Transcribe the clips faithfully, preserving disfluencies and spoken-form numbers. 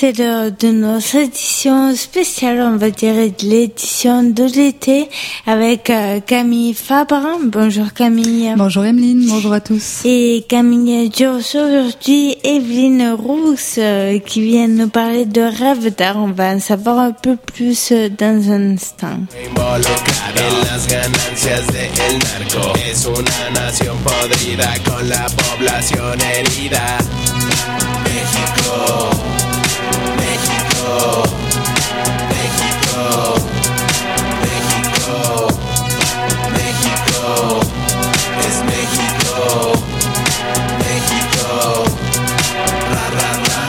c'est l'heure de notre édition spéciale, on va dire de l'édition de l'été, avec euh, Camille Fabre. Bonjour Camille. Bonjour Emeline, bonjour à tous. Et Camille Joss, aujourd'hui Evelyne Roux, euh, qui vient nous parler de Rêve d'art. On va en savoir un peu plus euh, dans un instant. México, México, México, México, México, es México, México, ra, ra, ra.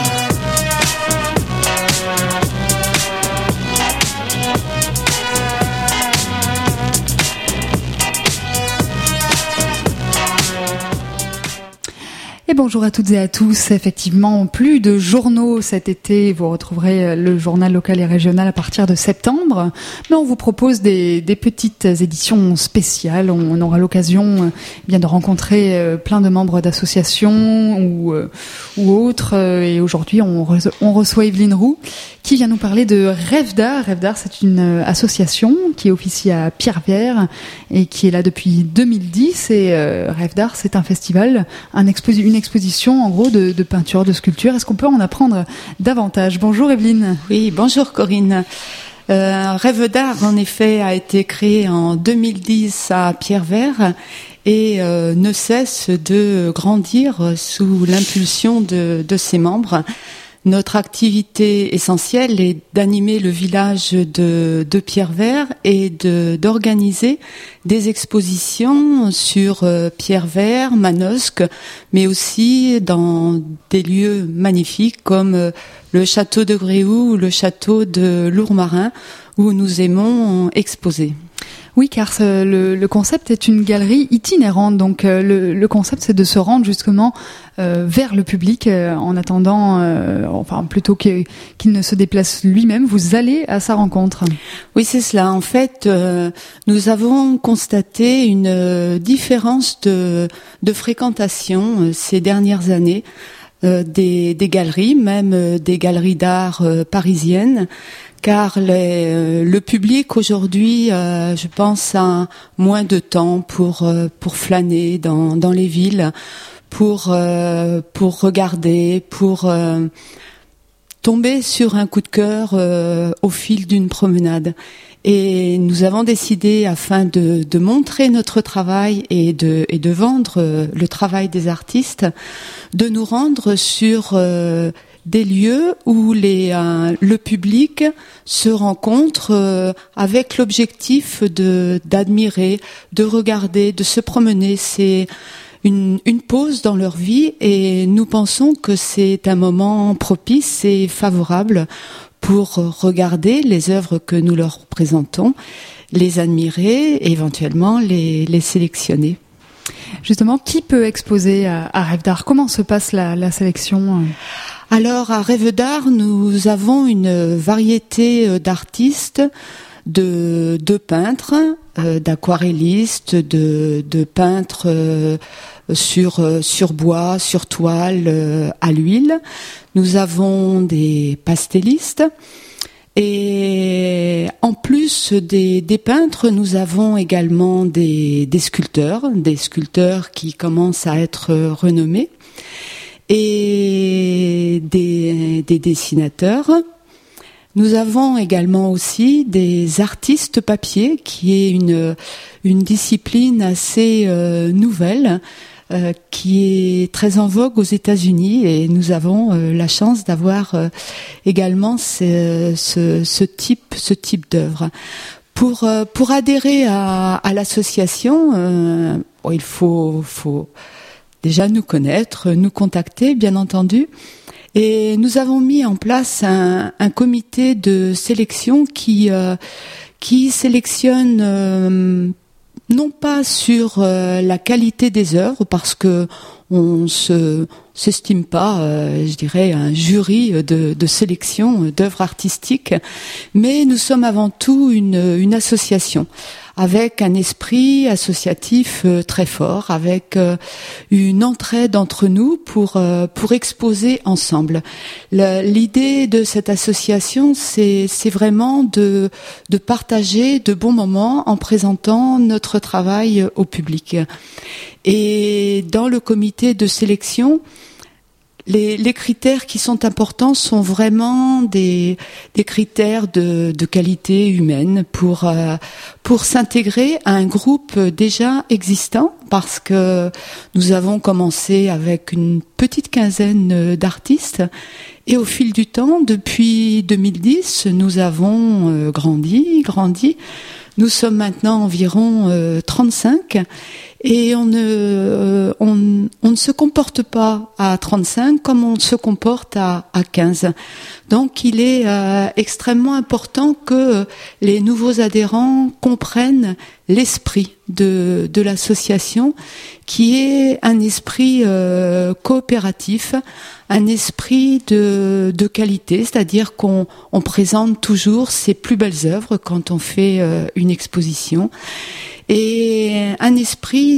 Et bonjour à toutes et à tous. Effectivement, plus de journaux cet été. Vous retrouverez le journal local et régional à partir de septembre. Mais on vous propose des, des petites éditions spéciales. On aura l'occasion eh bien de rencontrer plein de membres d'associations ou, ou autres. Et aujourd'hui, on, re, on reçoit Evelyne Roux qui vient nous parler de Rêve d'art. Rêve d'art, c'est une association qui officie à Pierrevert et qui est là depuis deux mille dix. Et euh, Rêve d'art, c'est un festival, un exposi- une exposition en gros de, de peinture, de sculpture. Est-ce qu'on peut en apprendre davantage? Bonjour Evelyne. Oui, bonjour Corinne. Euh, Rêve d'art, en effet, a été créé en deux mille dix à Pierrevert et euh, ne cesse de grandir sous l'impulsion de, de ses membres. Notre activité essentielle est d'animer le village de, de Pierrevert et de, d'organiser des expositions sur euh, Pierrevert, Manosque, mais aussi dans des lieux magnifiques comme euh, le château de Gréoux ou le château de Lourmarin, où nous aimons exposer. Oui, car ce, le, le concept est une galerie itinérante. Donc euh, le, le concept, c'est de se rendre justement euh, vers le public euh, en attendant, euh, enfin plutôt que, qu'il ne se déplace lui-même. Vous allez à sa rencontre. Oui, c'est cela. En fait, euh, nous avons constaté une euh, différence de, de fréquentation euh, ces dernières années euh, des, des galeries, même euh, des galeries d'art euh, parisiennes. Car les, euh, le public aujourd'hui, euh, je pense, a moins de temps pour euh, pour flâner dans dans les villes, pour euh, pour regarder, pour euh, tomber sur un coup de cœur euh, au fil d'une promenade. Et nous avons décidé, afin de, de montrer notre travail et de et de vendre le travail des artistes, de nous rendre sur euh, des lieux où les, euh, le public se rencontre euh, avec l'objectif de d'admirer, de regarder, de se promener. C'est une, une pause dans leur vie et nous pensons que c'est un moment propice et favorable pour regarder les œuvres que nous leur présentons, les admirer et éventuellement les, les sélectionner. Justement, qui peut exposer à, à Rêve d'art? Comment se passe la, la sélection? Alors, à Rêve d'art, nous avons une variété d'artistes, de, de peintres, euh, d'aquarellistes, de, de peintres euh, sur, sur bois, sur toile, euh, à l'huile. Nous avons des pastellistes. Et en plus des, des peintres, nous avons également des, des sculpteurs, des sculpteurs qui commencent à être renommés, et des, des dessinateurs. Nous avons également aussi des artistes papier, qui est une, une discipline assez euh, nouvelle, Euh, qui est très en vogue aux États-Unis, et nous avons euh, la chance d'avoir euh, également ce, ce, ce type, ce type d'œuvre. Pour euh, pour adhérer à, à l'association, euh, bon, il faut faut déjà nous connaître, nous contacter, bien entendu. Et nous avons mis en place un, un comité de sélection qui euh, qui sélectionne euh, non pas sur euh, la qualité des œuvres, parce que on se s'estime pas, euh, je dirais, un jury de, de sélection d'œuvres artistiques, mais nous sommes avant tout une, une association. avec un esprit associatif euh, très fort, avec euh, une entraide entre nous pour euh, pour exposer ensemble. Le, l'idée de cette association, c'est c'est vraiment de de partager de bons moments en présentant notre travail au public. Et dans le comité de sélection, Les, les critères qui sont importants sont vraiment des, des critères de, de qualité humaine pour, euh, pour s'intégrer à un groupe déjà existant, parce que nous avons commencé avec une petite quinzaine d'artistes et au fil du temps, depuis deux mille dix, nous avons euh, grandi, grandi. Nous sommes maintenant environ euh, trente-cinq. Et on ne, euh, on, on ne se comporte pas à trente-cinq comme on se comporte à, à quinze. Donc il est euh, extrêmement important que les nouveaux adhérents comprennent l'esprit de, de l'association, qui est un esprit euh, coopératif, un esprit de, de qualité, c'est-à-dire qu'on on présente toujours ses plus belles œuvres quand on fait euh, une exposition. Et un esprit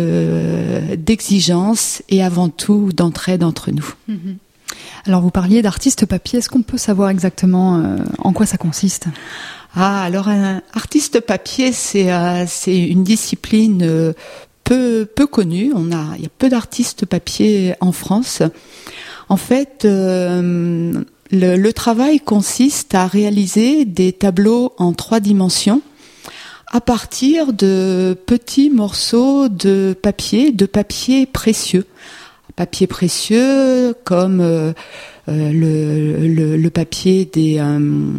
de d'exigence et avant tout d'entraide entre nous. Alors vous parliez d'artiste papier, est-ce qu'on peut savoir exactement euh, en quoi ça consiste ? Ah, alors un artiste papier, c'est euh, c'est une discipline euh, peu peu connue. On a il y a peu d'artistes papier en France. En fait, euh, le, le travail consiste à réaliser des tableaux en trois dimensions à partir de petits morceaux de papier, de papier précieux. Papier précieux comme euh, euh, le, le, le papier des euh,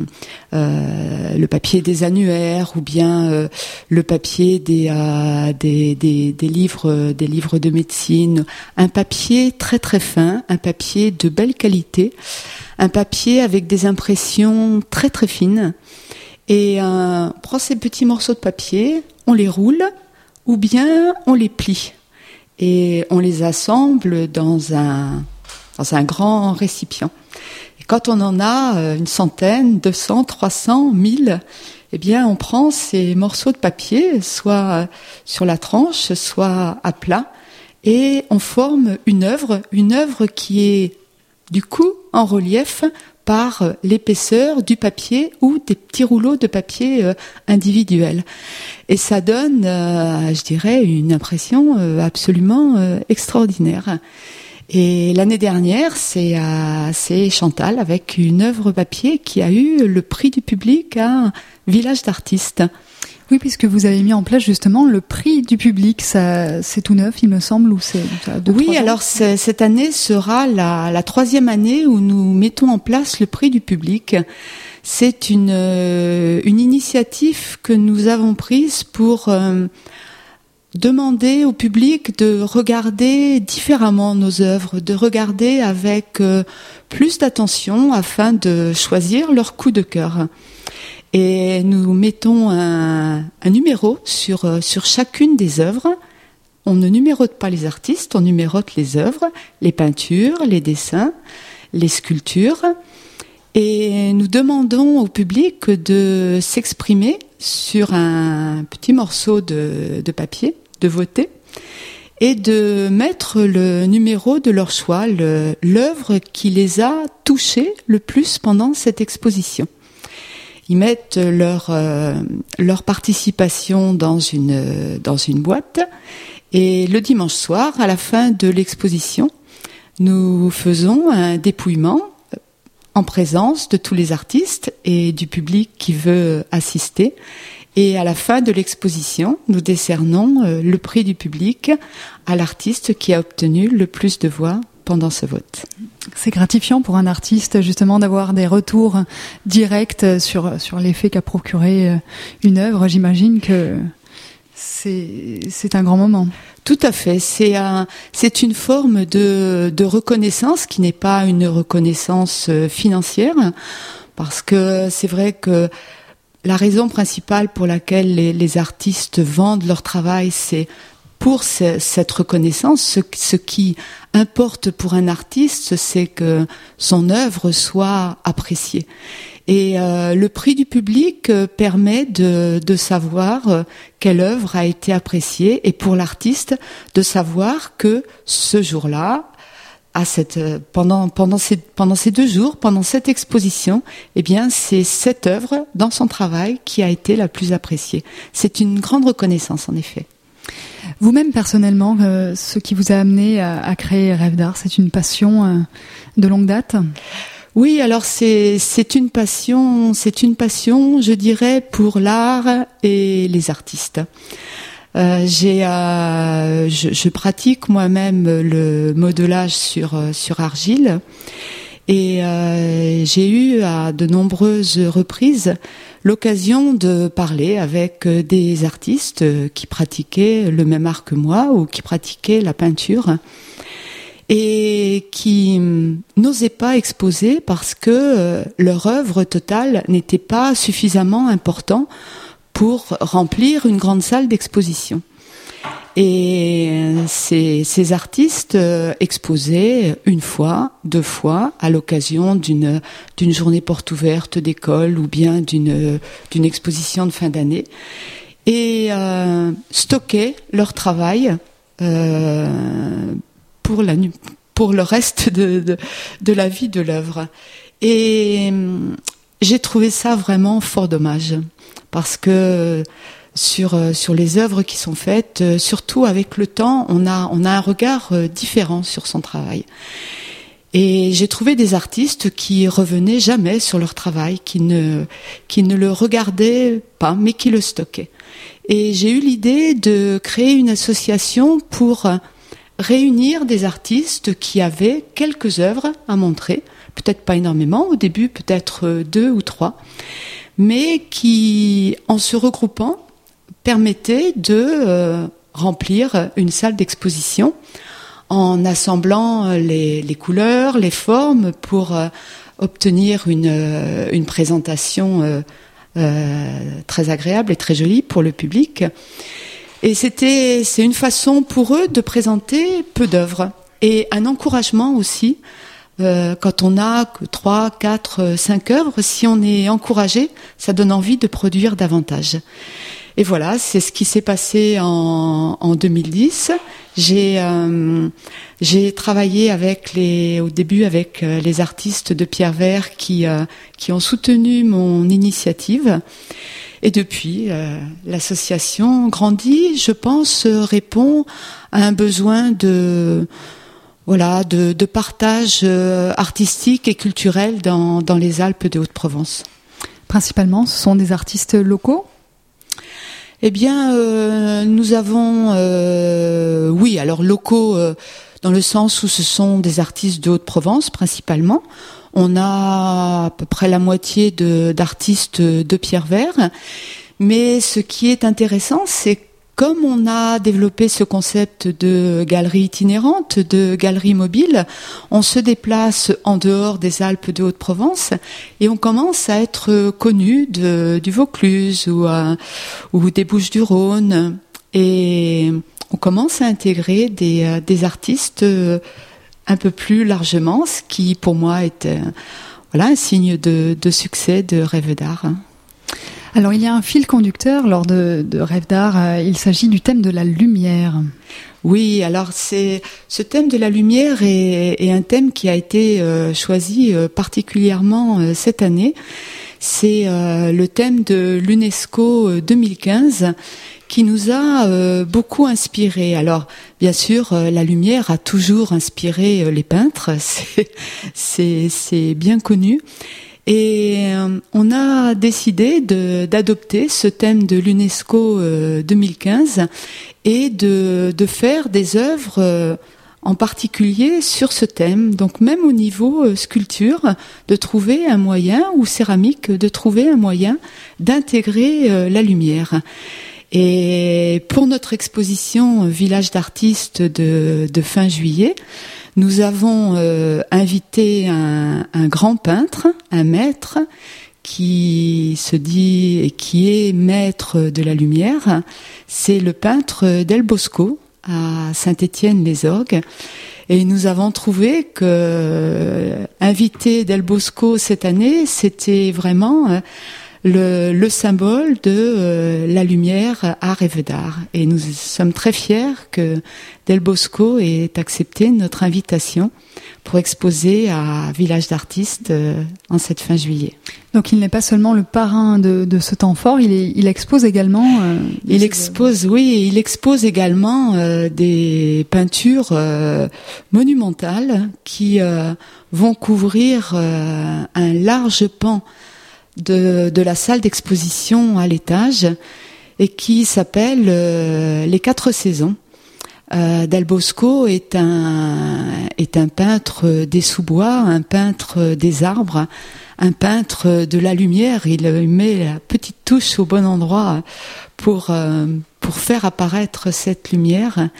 euh, le papier des annuaires ou bien euh, le papier des, euh, des des des livres des livres de médecine, un papier très très fin, un papier de belle qualité, un papier avec des impressions très très fines. Et euh, on prend ces petits morceaux de papier, on les roule ou bien on les plie et on les assemble dans un dans un grand récipient. Et quand on en a une centaine, deux cents, trois cents, mille, eh bien on prend ces morceaux de papier, soit sur la tranche, soit à plat, et on forme une œuvre, une œuvre qui est du coup en relief par l'épaisseur du papier ou des petits rouleaux de papier euh, individuels. Et ça donne, euh, je dirais, une impression euh, absolument euh, extraordinaire. Et l'année dernière, c'est, euh, c'est Chantal avec une œuvre papier qui a eu le prix du public à Village d'artistes. Oui, puisque vous avez mis en place justement le prix du public, ça, c'est tout neuf, il me semble, ou c'est ça, deux, oui, alors c'est, cette année sera la, la troisième année où nous mettons en place le prix du public. C'est une, euh, une initiative que nous avons prise pour euh, demander au public de regarder différemment nos œuvres, de regarder avec euh, plus d'attention afin de choisir leur coup de cœur. Et nous mettons un, un numéro sur, sur chacune des œuvres. On ne numérote pas les artistes, on numérote les œuvres, les peintures, les dessins, les sculptures. Et nous demandons au public de s'exprimer sur un petit morceau de, de papier, de voter, et de mettre le numéro de leur choix, le, l'œuvre qui les a touchés le plus pendant cette exposition. Ils mettent leur euh, leur participation dans une dans une boîte et le dimanche soir, à la fin de l'exposition, nous faisons un dépouillement en présence de tous les artistes et du public qui veut assister. Et à la fin de l'exposition, nous décernons euh, le prix du public à l'artiste qui a obtenu le plus de voix pendant ce vote. C'est gratifiant pour un artiste justement d'avoir des retours directs sur sur l'effet qu'a procuré une œuvre. J'imagine que c'est c'est un grand moment. Tout à fait. C'est un c'est une forme de de reconnaissance qui n'est pas une reconnaissance financière, parce que c'est vrai que la raison principale pour laquelle les, les artistes vendent leur travail, c'est pour ce, cette reconnaissance. Ce, ce qui importe pour un artiste, c'est que son œuvre soit appréciée. Et euh, le prix du public euh, permet de, de savoir euh, quelle œuvre a été appréciée, et pour l'artiste de savoir que ce jour-là, à cette, euh, pendant, pendant, ces, pendant ces deux jours, pendant cette exposition, eh bien, c'est cette œuvre dans son travail qui a été la plus appréciée. C'est une grande reconnaissance, en effet. Vous-même, personnellement, euh, ce qui vous a amené à, à créer Rêve d'Art, c'est une passion euh, de longue date ? Oui, alors c'est c'est une passion, c'est une passion, je dirais, pour l'art et les artistes. Euh, j'ai, euh, je, je pratique moi-même le modelage sur sur argile, et euh, j'ai eu à de nombreuses reprises l'occasion de parler avec des artistes qui pratiquaient le même art que moi ou qui pratiquaient la peinture, et qui n'osaient pas exposer parce que euh, leur œuvre totale n'était pas suffisamment importante pour remplir une grande salle d'exposition. Et ces, ces artistes euh, exposaient une fois, deux fois, à l'occasion d'une d'une journée porte ouverte d'école ou bien d'une d'une exposition de fin d'année, et euh, stockaient leur travail euh, pour la pour le reste de, de, de la vie de l'œuvre. Et j'ai trouvé ça vraiment fort dommage, parce que sur sur les œuvres qui sont faites, surtout avec le temps, on a on a un regard différent sur son travail. Et j'ai trouvé des artistes qui revenaient jamais sur leur travail, qui ne qui ne le regardaient pas, mais qui le stockaient. Et j'ai eu l'idée de créer une association pour réunir des artistes qui avaient quelques œuvres à montrer, peut-être pas énormément au début, peut-être deux ou trois, mais qui, en se regroupant, permettaient de euh, remplir une salle d'exposition en assemblant les, les couleurs, les formes pour euh, obtenir une, euh, une présentation euh, euh, très agréable et très jolie pour le public. Et c'était, c'est une façon pour eux de présenter peu d'œuvres, et un encouragement aussi. Euh, quand on a que trois, quatre, cinq œuvres, si on est encouragé, ça donne envie de produire davantage. Et voilà, c'est ce qui s'est passé en, en deux mille dix. J'ai, euh, j'ai travaillé avec les, au début avec les artistes de Pierre Vert qui, euh, qui ont soutenu mon initiative. Et depuis, euh, l'association grandit, je pense, répond à un besoin de, voilà, de, de partage euh, artistique et culturel dans, dans les Alpes de Haute-Provence. Principalement, ce sont des artistes locaux ? Eh bien, euh, nous avons, euh, oui, alors locaux, euh, dans le sens où ce sont des artistes de Haute-Provence principalement. On a à peu près la moitié de, d'artistes de Pierre Vert. Mais ce qui est intéressant, c'est comme on a développé ce concept de galerie itinérante, de galerie mobile, on se déplace en dehors des Alpes de Haute-Provence et on commence à être connu de, du Vaucluse ou, à, ou des Bouches-du-Rhône. Et on commence à intégrer des, des artistes un peu plus largement, ce qui pour moi est euh, voilà, un signe de, de succès de Rêve d'Art. Alors il y a un fil conducteur lors de, de Rêve d'Art, il s'agit du thème de la lumière. Oui, alors c'est ce thème de la lumière est, est un thème qui a été euh, choisi euh, particulièrement euh, cette année. C'est euh, le thème de l'UNESCO deux mille quinze qui nous a euh, beaucoup inspiré. Alors, bien sûr, euh, la lumière a toujours inspiré euh, les peintres, c'est, c'est, c'est bien connu. Et euh, on a décidé de, d'adopter ce thème de l'UNESCO euh, deux mille quinze et de, de faire des œuvres euh, en particulier sur ce thème. Donc même au niveau euh, sculpture, de trouver un moyen, ou céramique, de trouver un moyen d'intégrer euh, la lumière. Et pour notre exposition Village d'artistes de, de fin juillet, nous avons euh, invité un, un grand peintre, un maître, qui se dit et qui est maître de la lumière. C'est le peintre Del Bosco à Saint-Étienne-les-Orgues. Et nous avons trouvé que euh, inviter Del Bosco cette année, c'était vraiment euh, le, le symbole de euh, la lumière à Rêve-d'Art. Et nous sommes très fiers que Del Bosco ait accepté notre invitation pour exposer à Village d'Artistes euh, en cette fin juillet. Donc il n'est pas seulement le parrain de, de ce temps fort, il, est, il expose également... Euh, il expose, oui, il expose également euh, des peintures euh, monumentales qui euh, vont couvrir euh, un large pan de, de la salle d'exposition à l'étage et qui s'appelle euh, Les Quatre Saisons. Euh, Del Bosco est un, est un peintre des sous-bois, un peintre des arbres, un peintre de la lumière. Il met la petite touche au bon endroit pour, euh, pour faire apparaître cette lumière.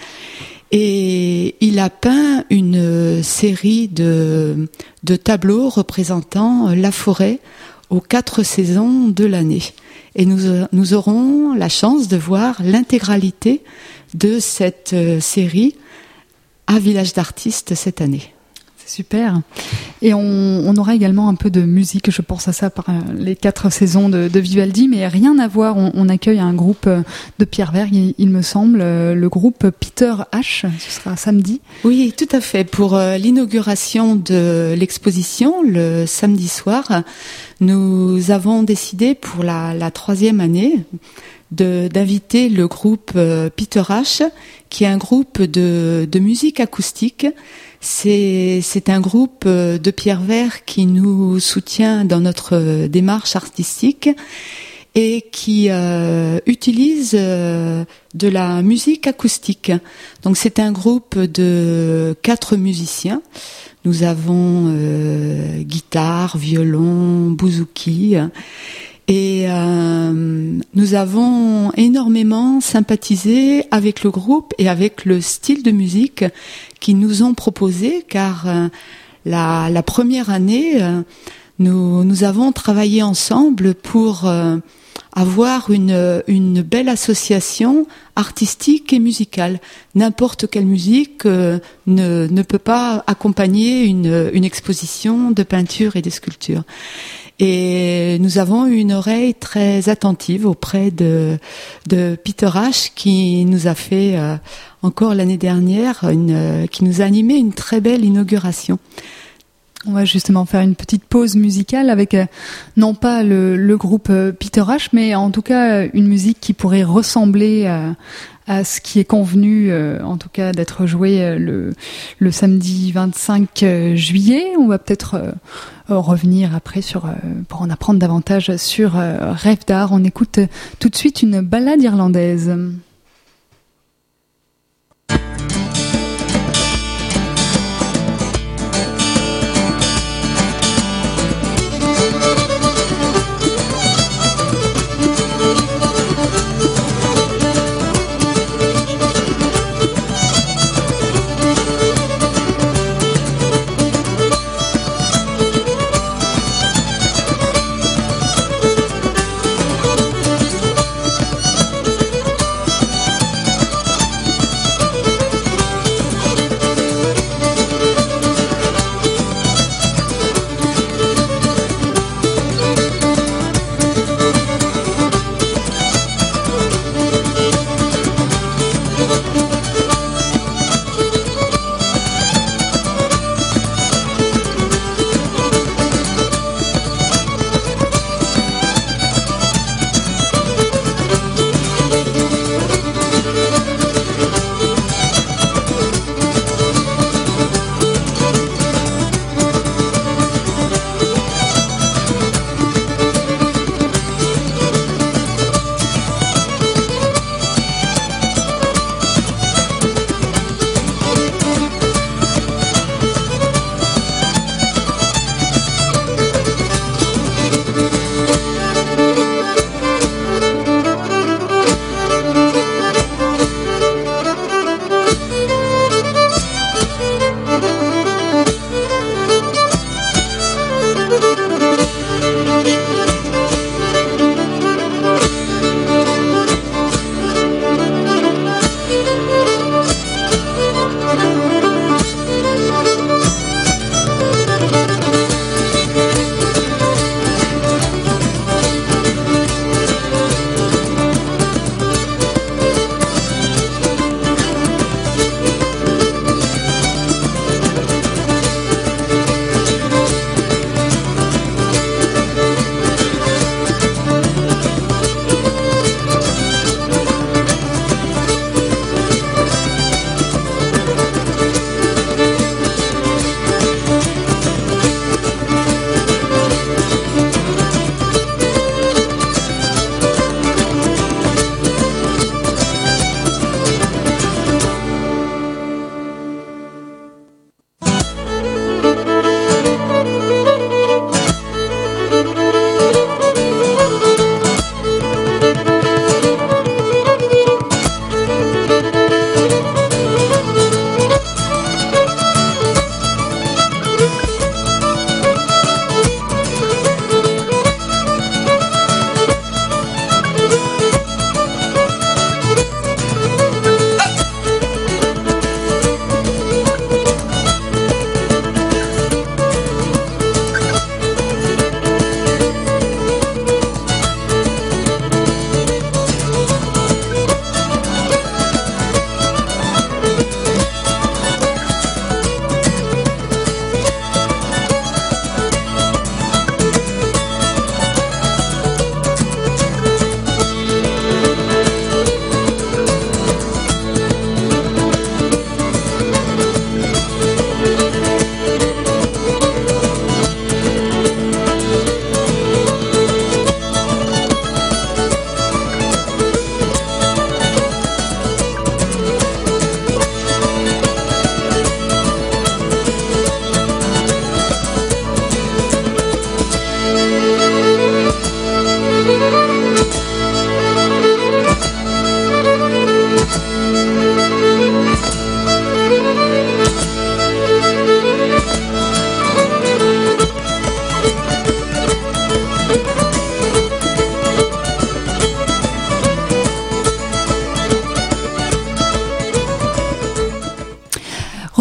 Et il a peint une série de, de tableaux représentant la forêt aux quatre saisons de l'année. Et nous, nous aurons la chance de voir l'intégralité de cette euh, série à Village d'Artistes cette année. C'est super. Et on, on aura également un peu de musique, je pense à ça, par euh, les quatre saisons de, de Vivaldi, mais rien à voir. On, on accueille un groupe de Pierre Vergue, il, il me semble, euh, le groupe Peter H. Ce sera samedi. Oui, tout à fait. Pour euh, l'inauguration de l'exposition, le samedi soir, nous avons décidé pour la, la troisième année de d'inviter le groupe euh, Peter H, qui est un groupe de, de musique acoustique. C'est, c'est un groupe euh, de Pierre Vergue qui nous soutient dans notre euh, démarche artistique et qui euh, utilise euh, de la musique acoustique. Donc c'est un groupe de quatre musiciens. Nous avons euh, guitare, violon, bouzouki. Et euh, nous avons énormément sympathisé avec le groupe et avec le style de musique qu'ils nous ont proposé, car euh, la, la première année, euh, nous, nous avons travaillé ensemble pour euh, avoir une, une belle association artistique et musicale. N'importe quelle musique euh, ne, ne peut pas accompagner une, une exposition de peinture et de sculpture. Et nous avons eu une oreille très attentive auprès de, de Peter H, qui nous a fait euh, encore l'année dernière, une, euh, qui nous a animé une très belle inauguration. On va justement faire une petite pause musicale avec euh, non pas le, le groupe euh, Peter H, mais en tout cas euh, une musique qui pourrait ressembler à, à ce qui est convenu, euh, en tout cas d'être joué euh, le, le samedi vingt-cinq juillet. On va peut-être euh, revenir après sur euh, pour en apprendre davantage sur euh, Rêve-d'Art. On écoute euh, tout de suite une ballade irlandaise. Thank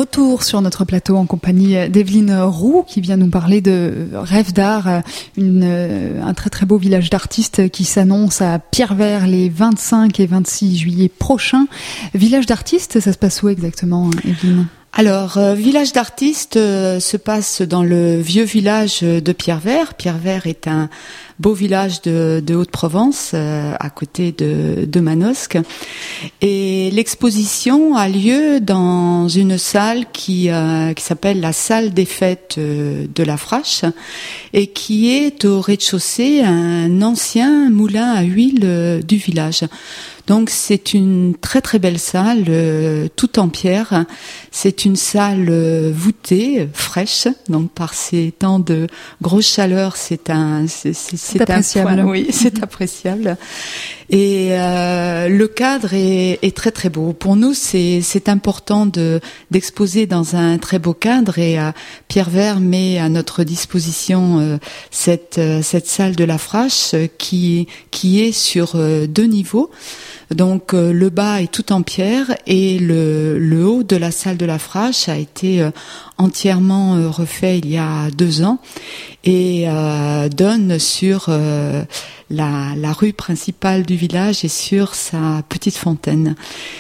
retour sur notre plateau en compagnie d'Evelyne Roux qui vient nous parler de Rêve d'art, une, un très très beau village d'artistes qui s'annonce à Pierrevert les vingt-cinq et vingt-six juillet prochains. Village d'artistes, ça se passe où exactement, Evelyne ? Alors, euh, village d'artistes euh, se passe dans le vieux village de Pierrevert. Pierrevert est un beau village de, de Haute-Provence, euh, à côté de, de Manosque. Et l'exposition a lieu dans une salle qui, euh, qui s'appelle la salle des fêtes euh, de la Frache et qui est au rez-de-chaussée un ancien moulin à huile euh, du village. Donc c'est une très très belle salle, euh, toute en pierre. C'est une salle euh, voûtée, fraîche. Donc par ces temps de grosse chaleur, c'est un c'est, c'est, c'est, c'est appréciable. Un point, oui, c'est appréciable. Et euh, le cadre est, est très très beau. Pour nous, c'est c'est important de d'exposer dans un très beau cadre. Et euh, Pierrevert met à notre disposition euh, cette euh, cette salle de la Frache euh, qui qui est sur euh, deux niveaux. Donc euh, le bas est tout en pierre et le, le haut de la salle de la Frache a été euh, entièrement euh, refait il y a deux ans et euh, donne sur euh, la, la rue principale du village et sur sa petite fontaine.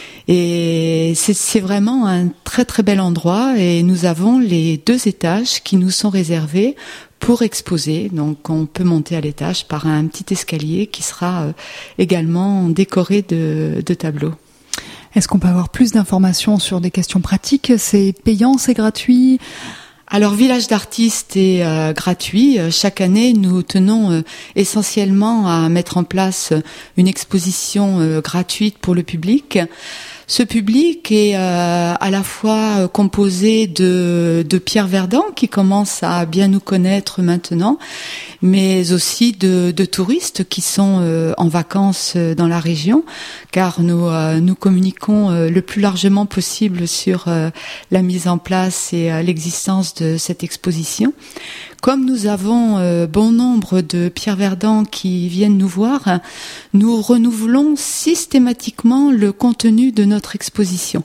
Et c'est, c'est vraiment un très très bel endroit et nous avons les deux étages qui nous sont réservés pour exposer. Donc on peut monter à l'étage par un petit escalier qui sera euh, également décoré de, de tableaux. Est-ce qu'on peut avoir plus d'informations sur des questions pratiques ? C'est payant, c'est gratuit ? Alors, Village d'artistes est euh, gratuit. Chaque année, nous tenons euh, essentiellement à mettre en place une exposition euh, gratuite pour le public. Ce public est euh, à la fois composé de, de Pierre Verdant, qui commence à bien nous connaître maintenant, mais aussi de, de touristes qui sont euh, en vacances dans la région, car nous, euh, nous communiquons euh, le plus largement possible sur euh, la mise en place et euh, l'existence de cette exposition. Comme nous avons euh, bon nombre de Pierre Verdant qui viennent nous voir, nous renouvelons systématiquement le contenu de notre exposition.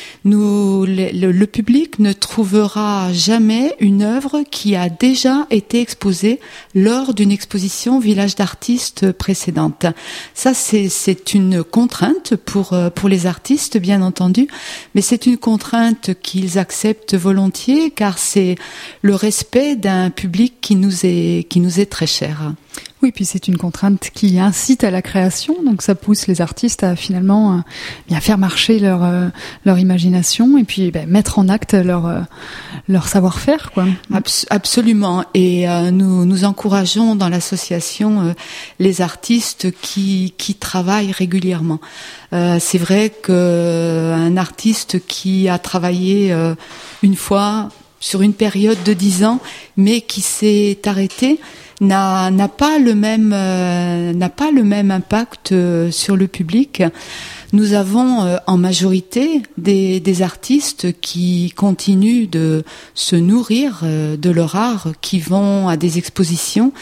Nous, le, le, le public ne trouvera jamais une œuvre qui a déjà été exposée lors d'une exposition Village d'artistes précédente. Ça, c'est, c'est une contrainte pour, pour les artistes, bien entendu, mais c'est une contrainte qu'ils acceptent volontiers, car c'est le respect d'un public qui nous est, qui nous est très cher. Oui, puis c'est une contrainte qui incite à la création, donc ça pousse les artistes à finalement euh, bien faire marcher leur euh, leur imagination et puis ben, mettre en acte leur euh, leur savoir-faire, quoi. Abs- absolument. Et euh, nous nous encourageons dans l'association euh, les artistes qui qui travaillent régulièrement. Euh, c'est vrai que un artiste qui a travaillé euh, une fois sur une période de dix ans, mais qui s'est arrêté, n'a n'a pas le même euh, n'a pas le même impact euh, sur le public. Nous avons euh, en majorité des des artistes qui continuent de se nourrir euh, de leur art, qui vont à des expositions,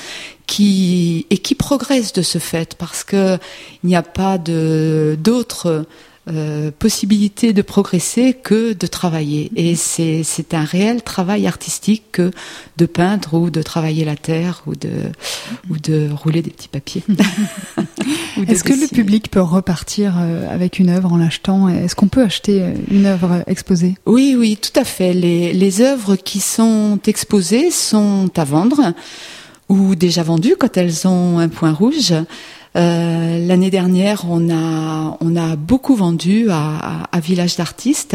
qui et qui progressent de ce fait, parce que il n'y a pas de d'autres Euh, possibilité de progresser que de travailler. Et c'est, c'est un réel travail artistique que de peindre ou de travailler la terre ou de, ou de rouler des petits papiers. Est-ce que le public peut repartir avec une œuvre en l'achetant ? Est-ce qu'on peut acheter une œuvre exposée ? Oui, oui, tout à fait. Les, les œuvres qui sont exposées sont à vendre ou déjà vendues quand elles ont un point rouge. Euh, l'année dernière, on a on a beaucoup vendu à, à, à Village d'artistes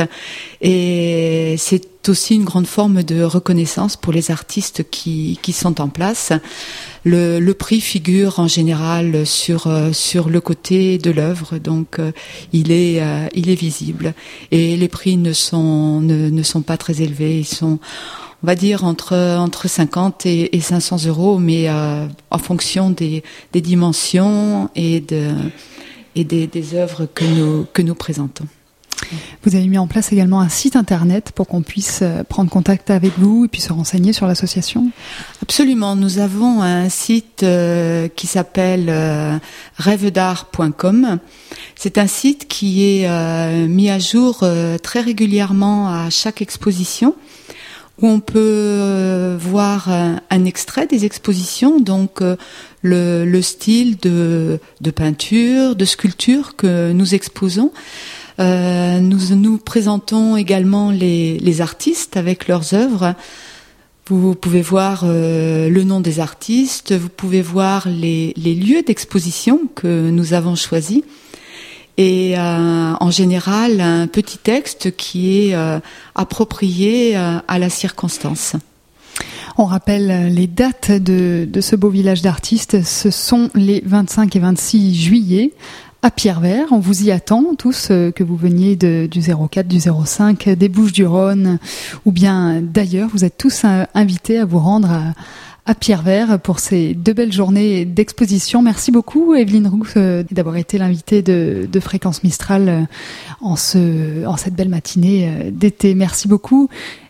et c'est aussi une grande forme de reconnaissance pour les artistes qui qui sont en place. Le, le prix figure en général sur euh, sur le côté de l'œuvre, donc euh, il est euh, il est visible et les prix ne sont ne, ne sont pas très élevés. Ils sont, on va dire, entre entre cinquante et, et cinq cents euros, mais euh, en fonction des des dimensions et de et des, des œuvres que nous que nous présentons. Vous avez mis en place également un site internet pour qu'on puisse prendre contact avec vous et puis se renseigner sur l'association. Absolument, nous avons un site euh, qui s'appelle euh, rêve d'art point com. C'est un site qui est euh, mis à jour euh, très régulièrement à chaque exposition, où on peut euh, voir un, un extrait des expositions, donc euh, le, le style de, de peinture, de sculpture que nous exposons. Euh, nous nous présentons également les, les artistes avec leurs œuvres. Vous pouvez voir euh, le nom des artistes, vous pouvez voir les, les lieux d'exposition que nous avons choisis. Et euh, en général, un petit texte qui est euh, approprié euh, à la circonstance. On rappelle les dates de, de ce beau village d'artistes. Ce sont les vingt-cinq et vingt-six juillet à Pierrevert. On vous y attend tous, euh, que vous veniez de, du zéro quatre, du zéro cinq, des Bouches-du-Rhône ou bien d'ailleurs. Vous êtes tous euh, invités à vous rendre à à Pierrevert pour ces deux belles journées d'exposition. Merci beaucoup Evelyne Roux euh, d'avoir été l'invitée de, de Fréquence Mistral euh, en, ce, en cette belle matinée euh, d'été. Merci beaucoup.